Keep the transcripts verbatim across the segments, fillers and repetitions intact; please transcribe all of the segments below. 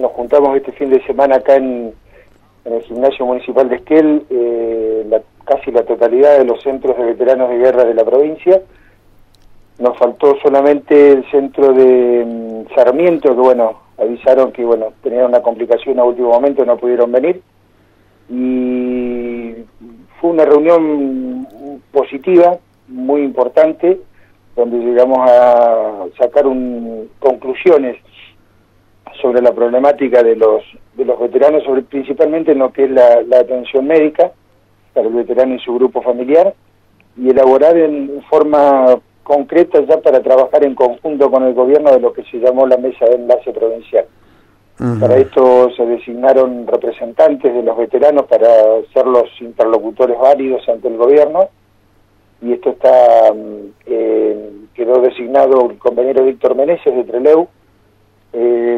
nos juntamos este fin de semana acá en, en el gimnasio municipal de Esquel, eh, la, casi la totalidad de los centros de veteranos de guerra de la provincia. Nos faltó solamente el centro de um, Sarmiento, que bueno, avisaron que bueno tenían una complicación a último momento, no pudieron venir. Y fue una reunión positiva, muy importante, donde llegamos a sacar un, conclusiones sobre la problemática de los de los veteranos, sobre principalmente en lo que es la, la atención médica para el veterano y su grupo familiar, y elaborar en forma concreta ya para trabajar en conjunto con el gobierno de lo que se llamó la Mesa de Enlace Provincial. Uh-huh. Para esto se designaron representantes de los veteranos para ser los interlocutores válidos ante el gobierno, y esto está eh, quedó designado el compañero Víctor Meneses de Trelew, eh,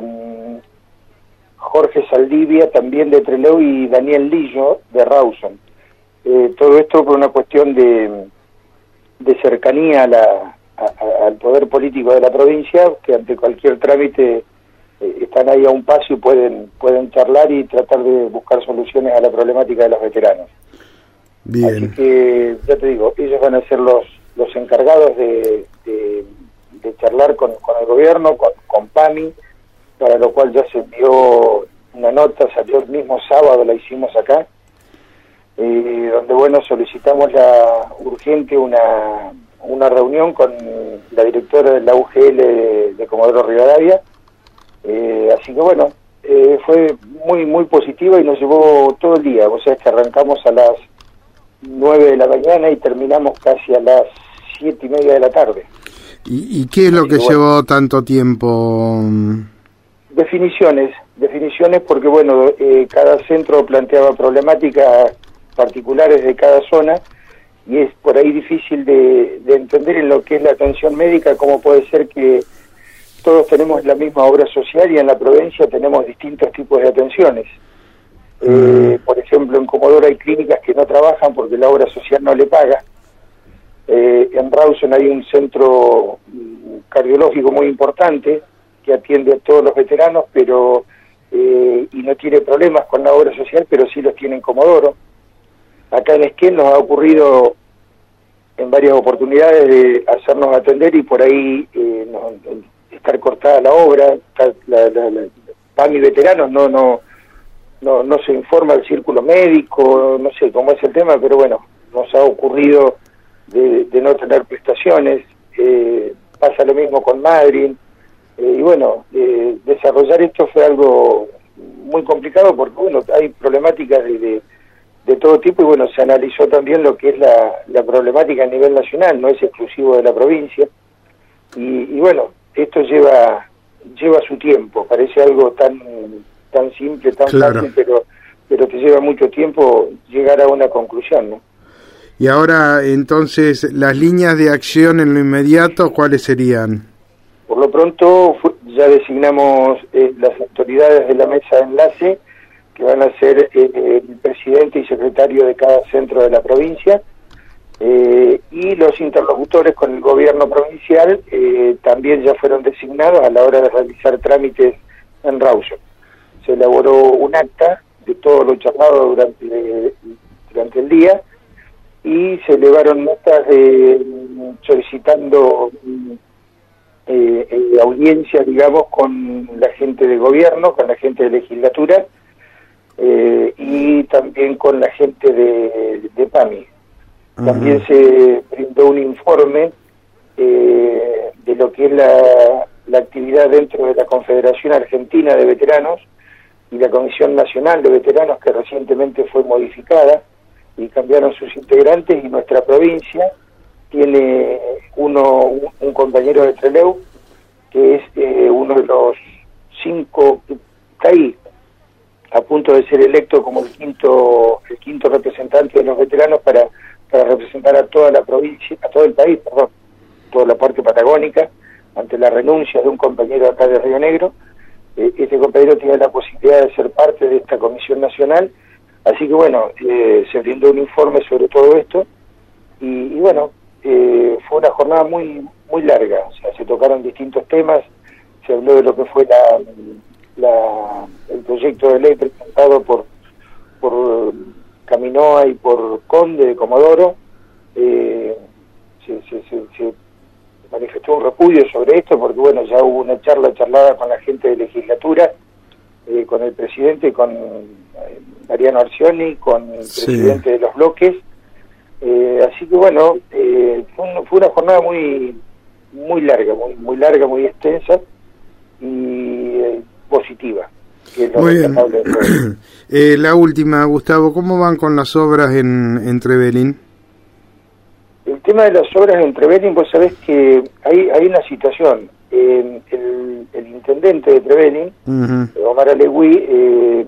Jorge Saldivia también de Trelew y Daniel Lillo de Rawson. Eh, todo esto por una cuestión de, de cercanía a la, a, al poder político de la provincia, que ante cualquier trámite eh, están ahí a un paso y pueden, pueden charlar y tratar de buscar soluciones a la problemática de los veteranos. Bien. Así que, ya te digo, ellos van a ser los, los encargados de, de, de charlar con, con el gobierno, con, con PAMI, para lo cual ya se envió una nota, salió el mismo sábado, la hicimos acá, eh, donde, bueno, solicitamos la urgente una, una reunión con la directora de la U G L de, de Comodoro Rivadavia, eh, así que, bueno, eh, fue muy, muy positiva y nos llevó todo el día, o sea, que arrancamos a las nueve de la mañana y terminamos casi a las siete y media de la tarde. ¿Y, y qué es lo que bueno, llevó tanto tiempo? Definiciones, definiciones porque bueno, eh, cada centro planteaba problemáticas particulares de cada zona y es por ahí difícil de, de entender en lo que es la atención médica, cómo puede ser que todos tenemos la misma obra social y en la provincia tenemos distintos tipos de atenciones. Eh, por ejemplo, en Comodoro hay clínicas que no trabajan porque la obra social no le paga. Eh, en Rawson hay un centro cardiológico muy importante que atiende a todos los veteranos, pero eh, y no tiene problemas con la obra social, pero sí los tiene en Comodoro. Acá en Esquel nos ha ocurrido en varias oportunidades de hacernos atender y por ahí eh, no, estar cortada la obra, la, la, la, PAMI veteranos no no No, no se informa al círculo médico, no sé cómo es el tema, pero bueno, nos ha ocurrido de, de no tener prestaciones, eh, pasa lo mismo con Madrid, eh, y bueno, eh, desarrollar esto fue algo muy complicado porque bueno, hay problemáticas de, de, de todo tipo y bueno, se analizó también lo que es la, la problemática a nivel nacional, no es exclusivo de la provincia, y, y bueno, esto lleva, lleva su tiempo, parece algo tan... tan simple, tan claro. fácil, pero pero te lleva mucho tiempo llegar a una conclusión, ¿no? Y ahora, entonces, las líneas de acción en lo inmediato, ¿cuáles serían? Por lo pronto, ya designamos eh, las autoridades de la mesa de enlace, que van a ser eh, el presidente y secretario de cada centro de la provincia, eh, y los interlocutores con el gobierno provincial eh, también ya fueron designados a la hora de realizar trámites en Rawson. Se elaboró un acta de todo lo charlado durante, durante el día y se elevaron notas de, solicitando eh, eh, audiencia, digamos, con la gente de gobierno, con la gente de legislatura eh, y también con la gente de, de PAMI. Uh-huh. También se brindó un informe eh, de lo que es la, la actividad dentro de la Confederación Argentina de Veteranos y la Comisión Nacional de Veteranos, que recientemente fue modificada y cambiaron sus integrantes, y nuestra provincia tiene uno un, un compañero de Trelew que es eh, uno de los cinco que está ahí a punto de ser electo como el quinto el quinto representante de los veteranos para para representar a toda la provincia, a todo el país, perdón, toda la parte patagónica, ante la renuncia de un compañero acá de Río Negro. Este compañero tiene la posibilidad de ser parte de esta comisión nacional, así que bueno, eh, se brindó un informe sobre todo esto, y, y bueno, eh, fue una jornada muy muy larga, o sea, se tocaron distintos temas, se habló de lo que fue la, la, el proyecto de ley presentado por, por Caminoa y por Conde de Comodoro, eh, se, se, se, se manifestó un repudio sobre esto, porque bueno, ya hubo una charla charlada con la gente de legislatura, eh, con el presidente, con eh, Mariano Arcioni, con el sí. presidente de los bloques, eh, así que bueno, eh, fue, un, fue una jornada muy muy larga, muy muy larga, muy extensa y eh, positiva. Que es lo muy bien. eh, la última, Gustavo, ¿cómo van con las obras en, en Trevelin? El tema de las obras en Trevelin, vos sabés que hay, hay una situación. Eh, el, el intendente de Trevelin, uh-huh. Omar Alegui, eh,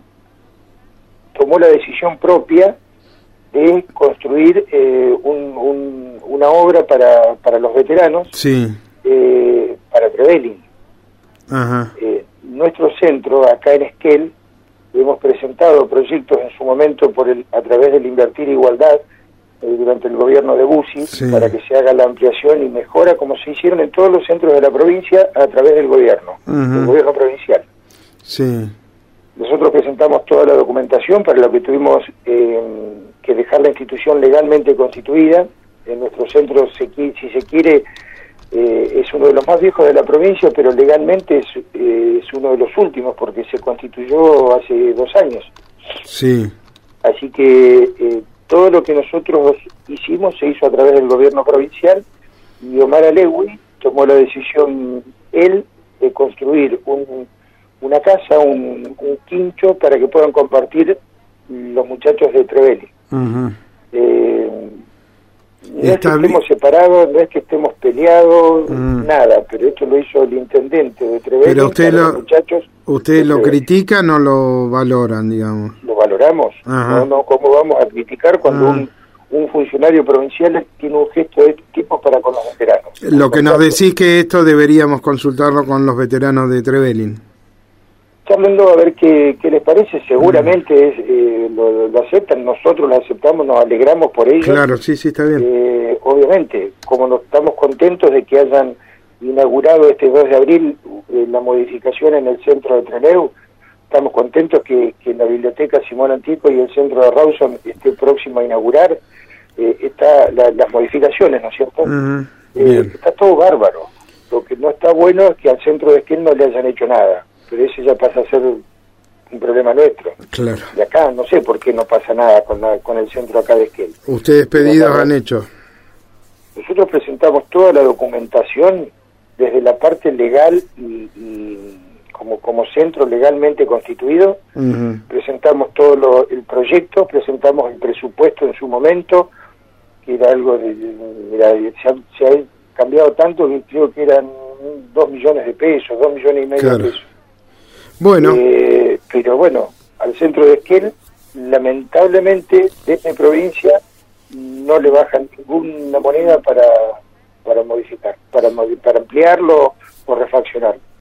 tomó la decisión propia de construir eh, un, un, una obra para, para los veteranos, sí. eh, para Trevelin. Uh-huh. Eh, nuestro centro, acá en Esquel, hemos presentado proyectos en su momento por el, a través del Invertir Igualdad, durante el gobierno de Bussi, sí. para que se haga la ampliación y mejora como se hicieron en todos los centros de la provincia a través del gobierno, uh-huh. del gobierno provincial. Sí. Nosotros presentamos toda la documentación para lo que tuvimos eh, que dejar la institución legalmente constituida. En nuestro centro, se, si se quiere, eh, es uno de los más viejos de la provincia, pero legalmente es, eh, es uno de los últimos porque se constituyó hace dos años. Sí. Así que eh, todo lo que nosotros hicimos se hizo a través del gobierno provincial y Omar Alegui tomó la decisión, él, de construir un, una casa, un, un quincho para que puedan compartir los muchachos de Trevelin. Uh-huh. Eh, no es que estemos bien. separados, no es que estemos peleados, uh-huh. nada, pero esto lo hizo el intendente de Trevelin. Pero usted para lo, los muchachos ¿usted lo critican o lo valoran, digamos? Lo valoramos. Uh-huh. No, no, ¿cómo vamos a criticar cuando uh-huh. un, un funcionario provincial tiene un gesto de este tipo para con los veteranos? Lo que nos decís que esto deberíamos consultarlo con los veteranos de Trevelin. Charlenlo a ver qué, qué les parece, seguramente uh-huh. es, eh, lo, lo aceptan, nosotros lo aceptamos, nos alegramos por ello. Claro, sí, sí, está bien. Eh, obviamente, como nos estamos contentos de que hayan inaugurado este dos de abril eh, la modificación en el centro de Trelew, estamos contentos que, que la biblioteca Simón Antico y el centro de Rawson esté próximo a inaugurar eh, está la, las modificaciones, ¿no es cierto? Uh-huh. Eh, está todo bárbaro. Lo que no está bueno es que al centro de Esquel no le hayan hecho nada, pero ese ya pasa a ser un problema nuestro. Claro. Y acá no sé por qué no pasa nada con, la, con el centro acá de Esquel. ¿Ustedes pedidos han hecho? Nosotros presentamos toda la documentación desde la parte legal y, y como como centro legalmente constituido, uh-huh. presentamos todo lo, el proyecto, presentamos el presupuesto en su momento, que era algo de, mira, se, ha, se ha cambiado tanto que creo que eran dos millones de pesos, dos millones y medio claro. de pesos. Bueno. Eh, pero bueno, al centro de Esquel, lamentablemente, desde provincia, no le bajan ninguna moneda para para modificar, para para ampliarlo o refaccionarlo.